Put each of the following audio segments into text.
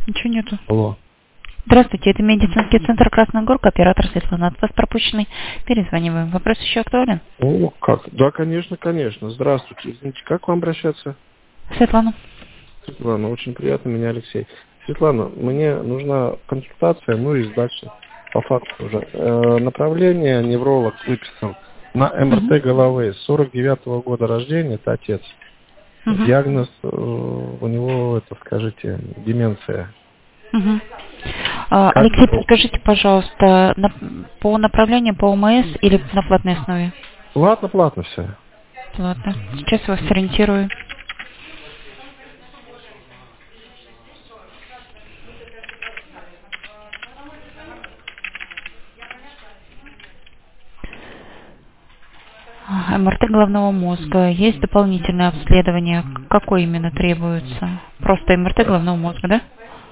Ничего нету. Алло. Здравствуйте, это медицинский центр Красная Горка, оператор Светлана. От вас пропущенный. Перезваниваем. Вопрос еще актуален? О, как? Да, конечно, конечно. Здравствуйте. Извините, как к вам обращаться? Светлана. Светлана, очень приятно, меня Алексей. Светлана, мне нужна консультация, ну и дальше по факту уже. Направление невролог выписан на МРТ головы. 49-го года рождения, это отец. Диагноз у него, это, скажите, деменция. Алексей, подскажите, пожалуйста, по направлению по ОМС или на платной основе? Платно все. Платно. Сейчас вас сориентирую. МРТ головного мозга. Есть дополнительное обследование? Какое именно требуется? Просто МРТ головного мозга, да?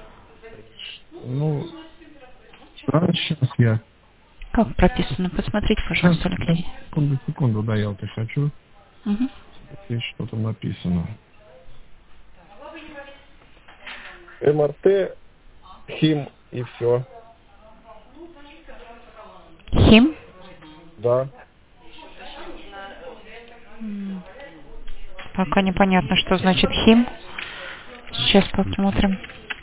Ну, да, сейчас я. Как прописано? Посмотрите, пожалуйста, Алексей. Секунду, да, я вот и хочу. Угу. Здесь что-то написано. МРТ, ХИМ и все. ХИМ? Да. Пока непонятно, что значит ХИМ. Сейчас посмотрим.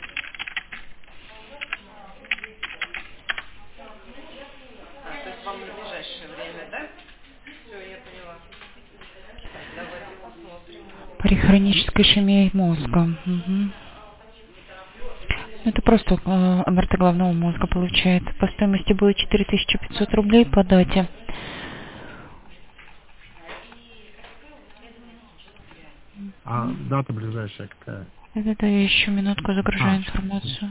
Перихроническая ишемия мозга. Угу. Это просто МРТ головного мозга получается. По стоимости будет 4500 рублей по дате. А дата ближайшая какая? Это я еще минутку загружаю информацию.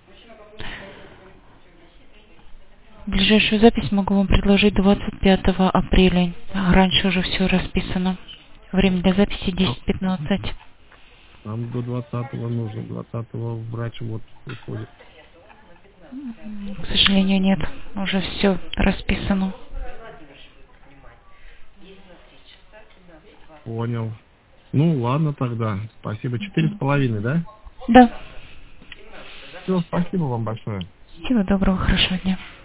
Ближайшую запись могу вам предложить 25 апреля. Раньше уже все расписано. Время для записи 10:15. Нам до 20-го нужно. 20-го врач вот выходит. К сожалению, нет. Уже все расписано. Понял. Ну, ладно тогда. Спасибо. 4,5, да? Да. Все, спасибо вам большое. Всего доброго, хорошего дня.